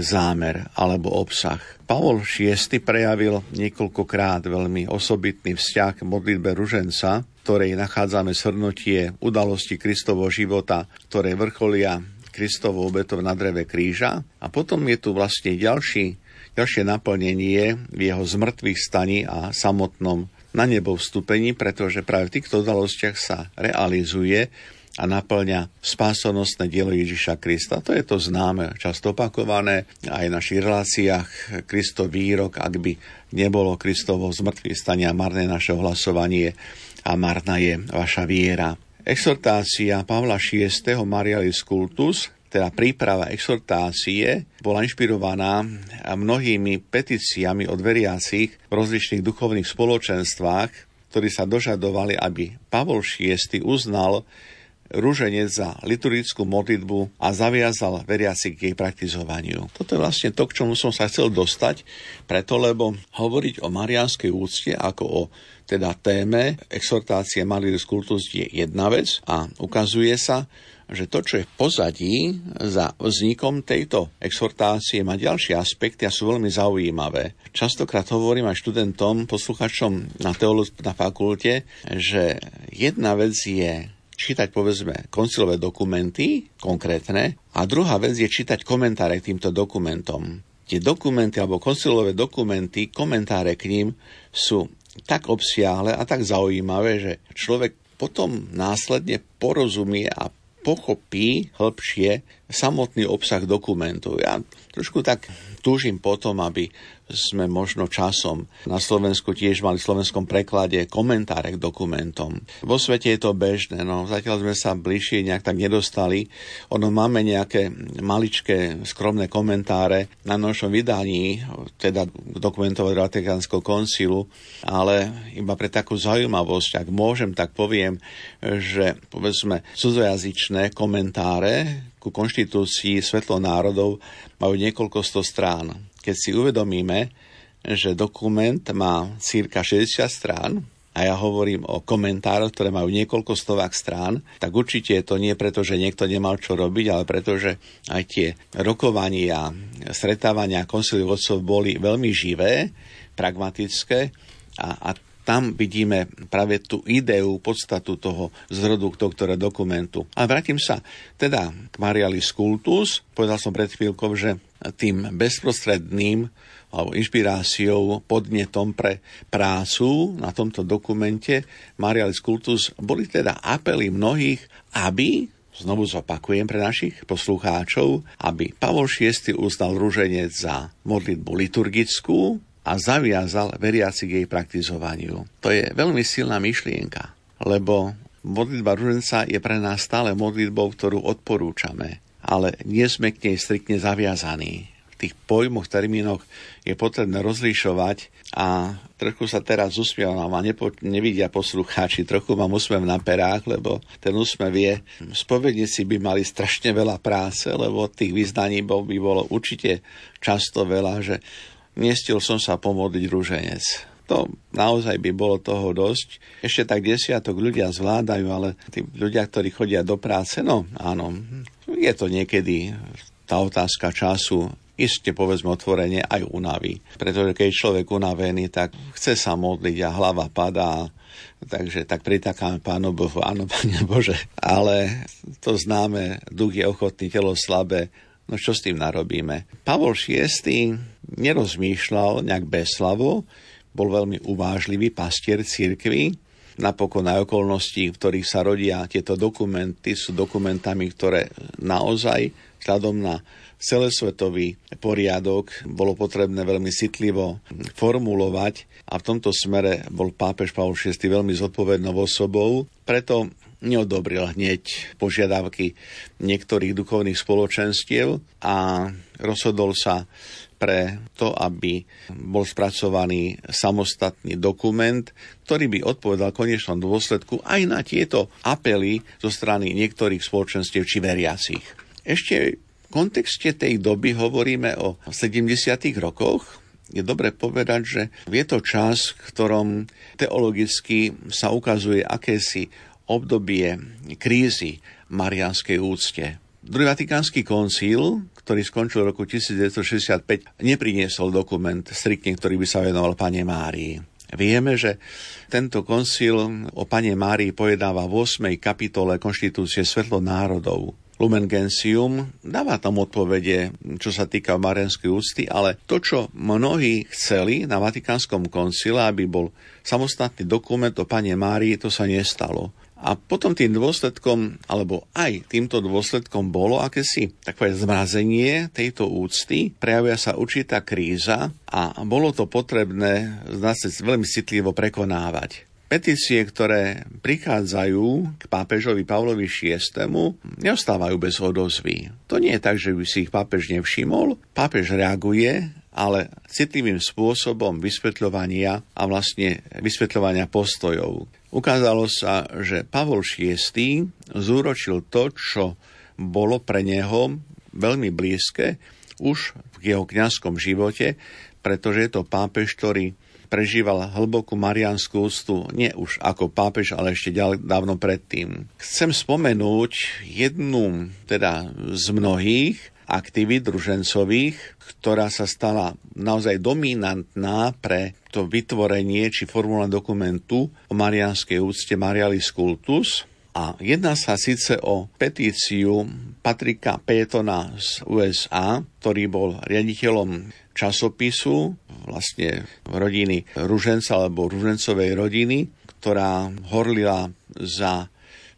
zámer alebo obsah. Pavol šiesty prejavil niekoľkokrát veľmi osobitný vzťah k modlitbe ruženca, ktorej nachádzame shrnutie udalosti Kristovho života, ktoré vrcholia Kristovo obetou na dreve kríža. A potom je tu vlastne ďalší, ďalšie naplnenie v jeho zmrtvých staní a samotnom na nebo vstúpení, pretože práve v týchto udalostiach sa realizuje a naplňa spásonosné dielo Ježiša Krista. To je to známe, často opakované aj v našich reláciách. Kristov výrok, ak by nebolo Kristovo zmrtvých stania, marné naše ohlasovanie a marná je vaša viera. Exhortácia Pavla šiesteho Marialis Cultus, teda príprava exhortácie, bola inšpirovaná mnohými petíciami od veriacich v rozličných duchovných spoločenstvách, ktorí sa dožadovali, aby Pavol šiesty uznal ruženec za liturgickú modlitbu a zaviazal veriacich k jej praktizovaniu. Toto je vlastne to, k čomu som sa chcel dostať, preto lebo hovoriť o mariánskej úcte ako o teda téme exhortácie Marialis Cultus je jedna vec a ukazuje sa, že to, čo je v pozadí za vznikom tejto exhortácie, má ďalšie aspekty a sú veľmi zaujímavé. Častokrát hovorím aj študentom, posluchačom na teológii na fakulte, že jedna vec je čítať, povedzme, koncilové dokumenty, konkrétne, a druhá vec je čítať komentáre k týmto dokumentom. Tie dokumenty, alebo koncilové dokumenty, komentáre k ním sú tak obsiahle a tak zaujímavé, že človek potom následne porozumie a pochopí hĺbšie samotný obsah dokumentu. Ja trošku tak túžim potom, aby sme možno časom na Slovensku tiež mali v slovenskom preklade komentáre k dokumentom. Vo svete je to bežné, no zatiaľ sme sa bližšie nejak tak nedostali. Ono máme nejaké maličké skromné komentáre na našom vydaní, teda dokumentov Vatikánskeho koncilu, ale iba pre takú zaujímavosť, ak môžem, tak poviem, že povedzme cudzojazyčné komentáre ku konštitúcii Svetlo národov majú niekoľko sto strán. Keď si uvedomíme, že dokument má cirka šesťdesiat strán a ja hovorím o komentároch, ktoré majú niekoľko stovák strán, tak určite to nie preto, že niekto nemal čo robiť, ale preto, že aj tie rokovania, stretávania konciliu otcov boli veľmi živé, pragmatické a, a tam vidíme práve tú ideu, podstatu toho zrodu tohto dokumentu. A vrátim sa teda k Marialis Cultus. Povedal som pred chvíľkou, že tým bezprostredným alebo inšpiráciou, podnetom pre prácu na tomto dokumente Marialis Cultus boli teda apely mnohých, aby, znovu zopakujem pre našich poslucháčov, aby Pavol šiesty uznal ruženec za modlitbu liturgickú a zaviazal veriacich jej praktizovaniu. To je veľmi silná myšlienka, lebo modlitba ruženca je pre nás stále modlitbou, ktorú odporúčame, ale nie sme k nej striktne zaviazaní. tých pojmoch, termínoch je potrebné rozlišovať a trochu sa teraz usmievam a nepo, nevidia poslucháči, trochu mám úsmev na perách, lebo ten úsmev je, spovedníci by mali strašne veľa práce, lebo tých vyznaní by bolo určite často veľa, že nestil som sa pomodliť ruženec. To naozaj by bolo toho dosť. Ešte tak desiatok ľudia zvládajú, ale tí ľudia, ktorí chodia do práce, no áno, je to niekedy tá otázka času, iste povedzme otvorene aj únavy. Pretože keď je človek unavený, tak chce sa modliť a hlava padá. Takže tak pritakáme Pánu Bohu, áno, Pane Bože. Ale to známe, duch je ochotný, telo slabé. No čo s tým narobíme? Pavol šiesty nerozmýšľal nejak bezslavo, bol veľmi uvážlivý pastier cirkvi. Napokon aj okolnosti, v ktorých sa rodia tieto dokumenty, sú dokumentami, ktoré naozaj vzhľadom na celosvetový poriadok bolo potrebné veľmi citlivo formulovať a v tomto smere bol pápež Pavol šiesty veľmi zodpovednou osobou. Preto neodobril hneď požiadavky niektorých duchovných spoločenstiev a rozhodol sa pre to, aby bol spracovaný samostatný dokument, ktorý by odpovedal v konečnom dôsledku aj na tieto apely zo strany niektorých spoločenstiev či veriacich. Ešte v kontexte tej doby hovoríme o sedemdesiatych rokoch. Je dobre povedať, že je to čas, v ktorom teologicky sa ukazuje akési obdobie krízy mariánskej úcte. Druhý vatikánsky koncíl, ktorý skončil v roku devätnásťstošesťdesiatpäť, nepriniesol dokument striktne, ktorý by sa venoval Panne Márii. Vieme, že tento koncíl o Panne Márii pojedáva v ôsmej kapitole Konštitúcie Svetlo národov. Lumen Gentium dáva tam odpovede, čo sa týka mariánskej úcty, ale to, čo mnohí chceli na Vatikánskom koncile, aby bol samostatný dokument o Panne Márii, to sa nestalo. A potom tým dôsledkom, alebo aj týmto dôsledkom bolo akési takové zmrazenie tejto úcty, prejavia sa určitá kríza a bolo to potrebné zase veľmi citlivo prekonávať. Petície, ktoré prichádzajú k pápežovi Pavlovi šiestemu, neostávajú bez odozvy. To nie je tak, že by si ich pápež nevšimol. Pápež reaguje, ale citlivým spôsobom vysvetľovania a vlastne vysvetľovania postojov. Ukázalo sa, že Pavol šiesty zúročil to, čo bolo pre neho veľmi blízke už v jeho kňazskom živote, pretože je to pápež, ktorý prežíval hlbokú mariánsku úctu nie už ako pápež, ale ešte ďalej, dávno predtým. Chcem spomenúť jednu teda z mnohých aktivít družencových, ktorá sa stala naozaj dominantná pre to vytvorenie či formula dokumentu o mariánskej úcte Marialis Cultus. A jedná sa síce o petíciu Patricka Paytona z ú es á, ktorý bol riaditeľom časopisu vlastne rodiny ruženca alebo ružencovej rodiny, ktorá horlila za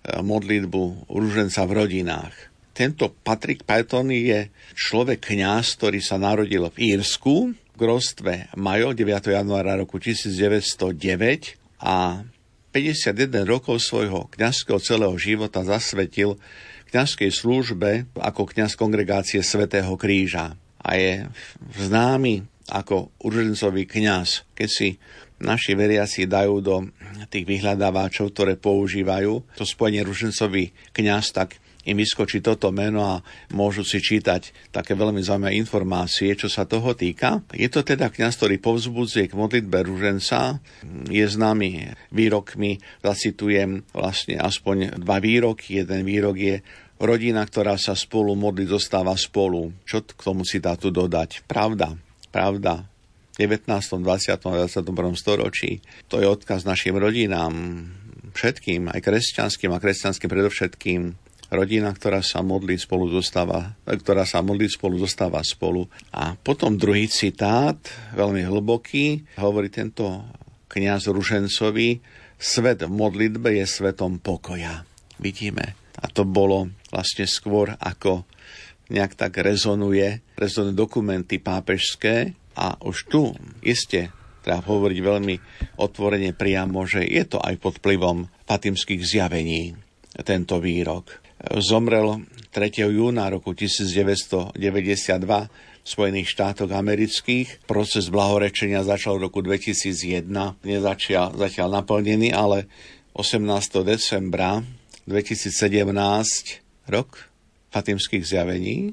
modlitbu ruženca v rodinách. Tento Patrick Payton je človek kňaz, ktorý sa narodil v Írsku v grófstve Mayo deviateho januára roku tisícdeväťstodeväť a päťdesiatjeden rokov svojho kňazského celého života zasvetil kňazskej službe ako kňaz kongregácie Svätého Kríža a je známy ako uržencový kňaz. Keď si naši veriaci dajú do tých vyhľadávačov, ktoré používajú to spojenie ružencový kňaz, tak im vyskočí toto meno a môžu si čítať také veľmi zaujímavé informácie, čo sa toho týka. Je to teda kňaz, ktorý povzbudzuje k modlitbe ruženca. Je známy výrokmi, zacitujem vlastne aspoň dva výroky. Jeden výrok je: rodina, ktorá sa spolu modlí, zostáva spolu. Čo k tomu citátu dodať? Pravda, pravda. V devätnástom, dvadsiatom a dvadsiatom prvom storočí. To je odkaz našim rodinám, všetkým, aj kresťanským a kresťanským predovšetkým. Rodina, ktorá sa modlí spolu, zostáva, ktorá sa modlí spolu, zostáva spolu. A potom druhý citát, veľmi hlboký, hovorí tento kňaz ružencovi: svet v modlitbe je svetom pokoja. Vidíme. A to bolo vlastne skôr, ako nejak tak rezonuje, rezonujú dokumenty pápežské. A už tu iste treba hovoriť veľmi otvorene priamo, že je to aj pod vplyvom fatimských zjavení tento výrok. Zomrel tretieho júna roku tisícdeväťstodeväťdesiatdva Spojených štátoch amerických. Proces blahorečenia začal v roku dvetisícjeden, nezačial zatiaľ naplnený, ale osemnásteho decembra dvetisícsedemnásť, rok Fatimských zjavení,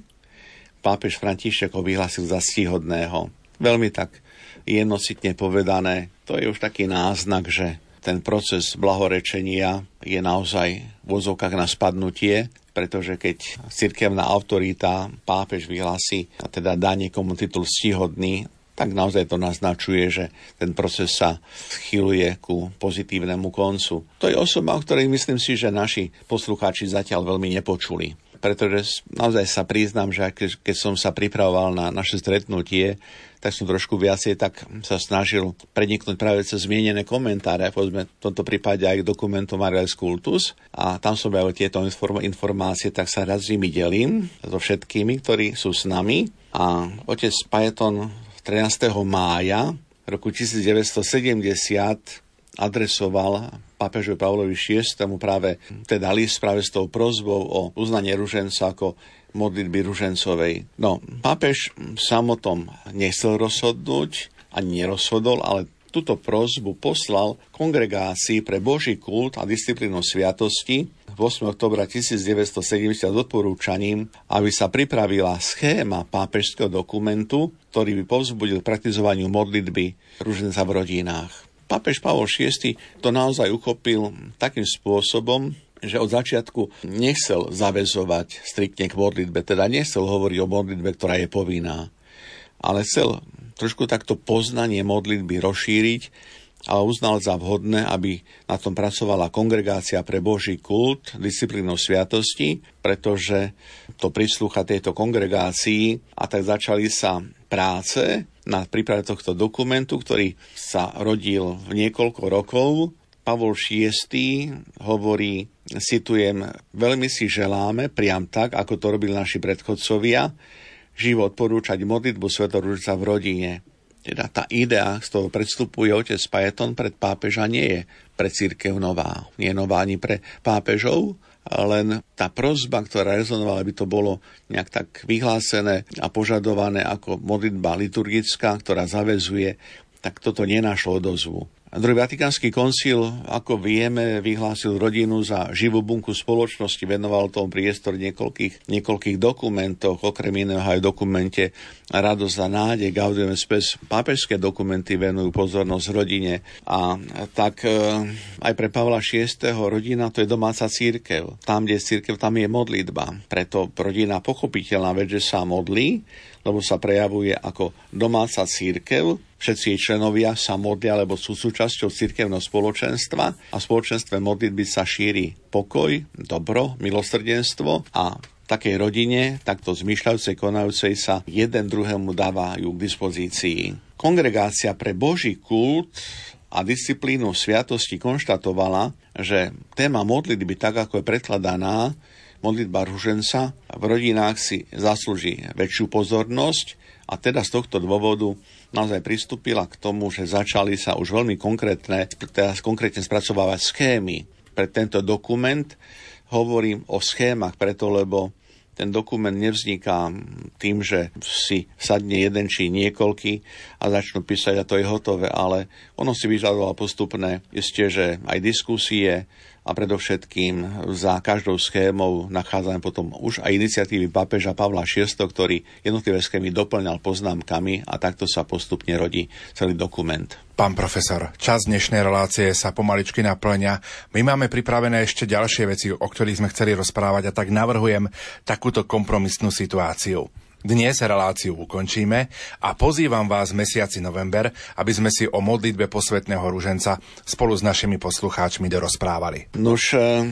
pápež František ho vyhlásil za stíhodného. Veľmi tak jednocitne povedané, to je už taký náznak, že ten proces blahorečenia je naozaj v vozovkách na spadnutie, pretože keď cirkevná autorita, pápež vyhlási a teda dá niekomu titul stíhodný, tak naozaj to naznačuje, že ten proces sa schyluje ku pozitívnemu koncu. To je osoba, o ktorej myslím si, že naši poslucháči zatiaľ veľmi nepočuli. Pretože naozaj sa priznám, že keď som sa pripravoval na naše stretnutie, tak som trošku viacej tak sa snažil preniknúť práve cez zmienené komentáre, povedzme v tomto prípade aj k dokumentu Marialis Cultus. A tam som objavil tieto informácie, tak sa rád s nimi delím so všetkými, ktorí sú s nami. A otec Pajeton trinásteho mája roku devätnásťsedemdesiat adresoval pápežovi Pavlovi šiestemu práve teda list práve s tou prosbou o uznanie ruženca ako modlitby ružencovej. No, pápež sám o tom nechcel rozhodnúť, ani nerozhodol, ale túto prosbu poslal kongregácii pre Boží kult a disciplínu sviatosti ôsmeho októbra devätnásťsedemdesiat s odporúčaním, aby sa pripravila schéma pápežského dokumentu, ktorý by povzbudil praktizovaniu modlitby ruženca v rodinách. Pápež Pavol šiesty to naozaj uchopil takým spôsobom, že od začiatku nechcel zaväzovať striktne k modlitbe, teda nechcel hovoriť o modlitbe, ktorá je povinná, ale chcel trošku takto poznanie modlitby rozšíriť a uznal za vhodné, aby na tom pracovala kongregácia pre Boží kult, disciplínu sviatosti, pretože to prislúcha tejto kongregácii a tak začali sa práce na príprave tohto dokumentu, ktorý sa rodil v niekoľko rokov. Pavol šiesty hovorí, citujem, veľmi si želáme, priam tak, ako to robili naši predchodcovia, živo odporúčať modlitbu Svätoruženca v rodine. Teda tá idea, z toho predstupuje otec Pajeton pred pápeža, nie je pre cirkev nová. Nie je nová ani pre pápežov, len tá prosba, ktorá rezonovala, by to bolo nejak tak vyhlásené a požadované ako modlitba liturgická, ktorá zaväzuje, tak toto nenašlo odozvu. A druhý Vatikánsky koncil, ako vieme, vyhlásil rodinu za živú bunku spoločnosti, venoval tomu priestor niekoľkých, niekoľkých dokumentoch, okrem iného aj v dokumente Radosť a nádej, Gaudium et Spes. Pápežské dokumenty venujú pozornosť rodine a tak aj pre Pavla šiesteho rodina to je domáca cirkev. Tam, kde je cirkev, tam je modlitba. Preto rodina pochopiteľná vec, že sa modlí, lebo sa prejavuje ako domáca cirkev. Všetci jej členovia sa modlia, alebo sú súčasťou cirkevného spoločenstva a v spoločenstve modlitby sa šíri pokoj, dobro, milosrdenstvo a v takej rodine, takto zmýšľajúcej, konajúcej sa jeden druhému dávajú k dispozícii. Kongregácia pre Boží kult a disciplínu sviatosti konštatovala, že téma modlitby, tak ako je predkladaná, modlitba ruženca v rodinách si zaslúži väčšiu pozornosť a teda z tohto dôvodu naozaj pristúpila k tomu, že začali sa už veľmi konkrétne, teda konkrétne spracovávať schémy. Pre tento dokument hovorím o schémach, preto lebo ten dokument nevzniká tým, že si sadne jeden či niekoľký a začnú písať a to je hotové, ale ono si vyžadovalo postupné, isté, že aj diskusie a predovšetkým za každou schémou nachádzame potom už aj iniciatívy pápeža Pavla šiesteho, ktorý jednotlivé schémy doplňal poznámkami a takto sa postupne rodí celý dokument. Pán profesor, čas dnešnej relácie sa pomaličky naplňa. My máme pripravené ešte ďalšie veci, o ktorých sme chceli rozprávať a tak navrhujem takúto kompromisnú situáciu. Dnes reláciu ukončíme a pozývam vás v mesiaci november, aby sme si o modlitbe posvätného ruženca spolu s našimi poslucháčmi dorozprávali. Nož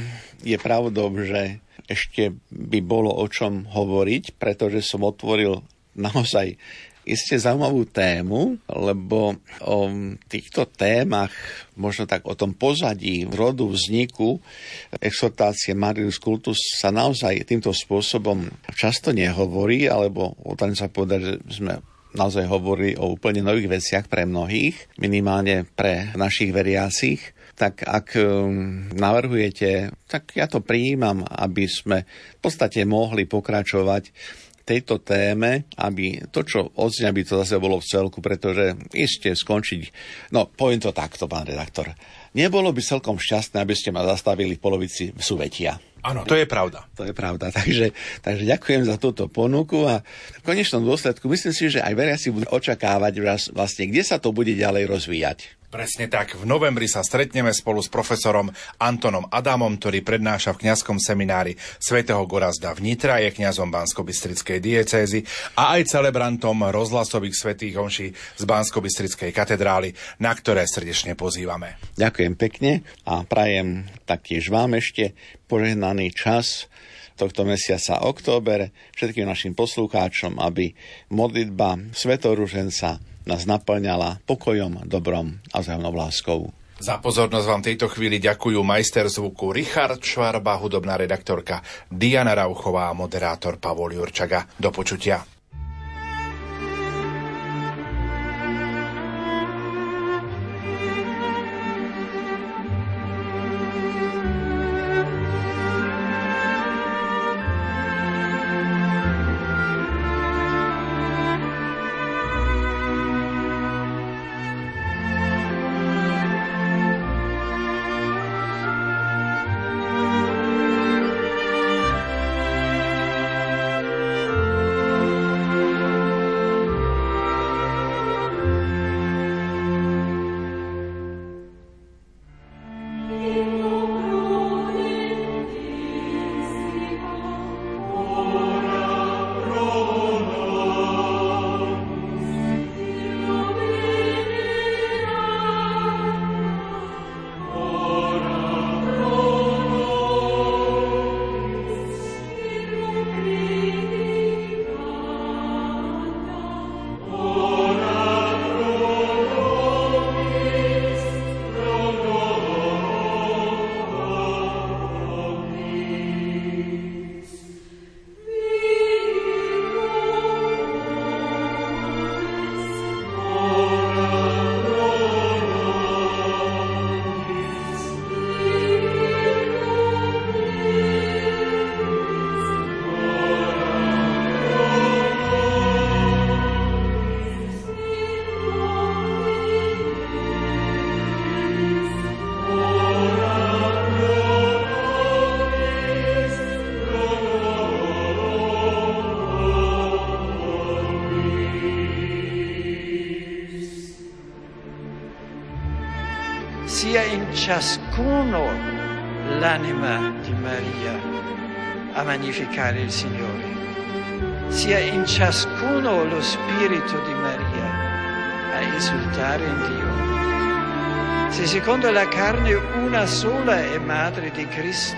je pravdou, že ešte by bolo o čom hovoriť, pretože som otvoril naozaj iste zaujímavú tému, lebo o týchto témach, možno tak o tom pozadí rodu vzniku exhortácie Marialis Cultus sa naozaj týmto spôsobom často nehovorí, alebo o tom sa povedať, že sme naozaj hovorili o úplne nových veciach pre mnohých, minimálne pre našich veriacich. Tak ak navrhujete, tak ja to prijímam, aby sme v podstate mohli pokračovať tejto téme, aby to, čo odznie, aby to zase bolo v celku, pretože iste skončiť, no poviem to takto, pán redaktor, nebolo by celkom šťastné, aby ste ma zastavili v polovici súvetia. Áno, to je pravda. To je pravda. Takže, takže ďakujem za túto ponuku a v konečnom dôsledku myslím si, že aj veriaci budú očakávať vlastne, kde sa to bude ďalej rozvíjať. Presne tak. V novembri sa stretneme spolu s profesorom Antonom Adamom, ktorý prednáša v kňazskom seminári svätého Gorazda v Nitre, je kňazom Banskobystrickej diecézy a aj celebrantom rozhlasových svätých omší z Banskobystrickej katedrály, na ktoré srdečne pozývame. Ďakujem pekne a prajem taktiež vám ešte požehnaný čas tohto mesiaca október, všetkým našim poslucháčom, aby modlitba Svätoruženca nás naplňala pokojom, dobrom a vzájomnou láskou. Za pozornosť vám tejto chvíli ďakujú majster zvuku Richard Švarba, hudobná redaktorka Diana Rauchová a moderátor Pavol Jurčaga. Do počutia. sia in ciascuno l'anima di Maria a magnificare il Signore, sia in ciascuno lo spirito di Maria a esultare in Dio. Se secondo la carne una sola è madre di Cristo,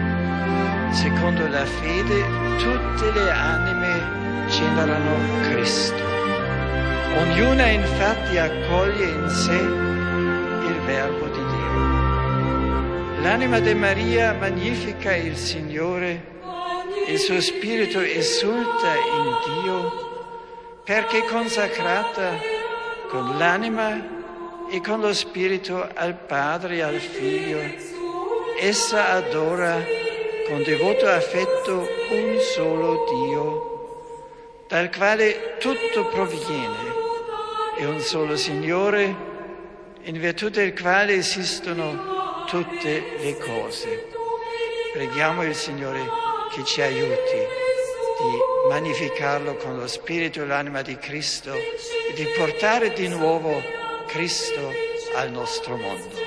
secondo la fede tutte le anime generano Cristo. Ognuna infatti accoglie in sé il Verbo di Dio. L'anima di Maria magnifica il Signore, il suo spirito esulta in Dio, perché consacrata con l'anima e con lo spirito al Padre e al Figlio, essa adora con devoto affetto un solo Dio, dal quale tutto proviene, e un solo Signore, in virtù del quale esistono tutte le cose. Preghiamo il Signore che ci aiuti di magnificarlo con lo spirito e l'anima di Cristo e di portare di nuovo Cristo al nostro mondo.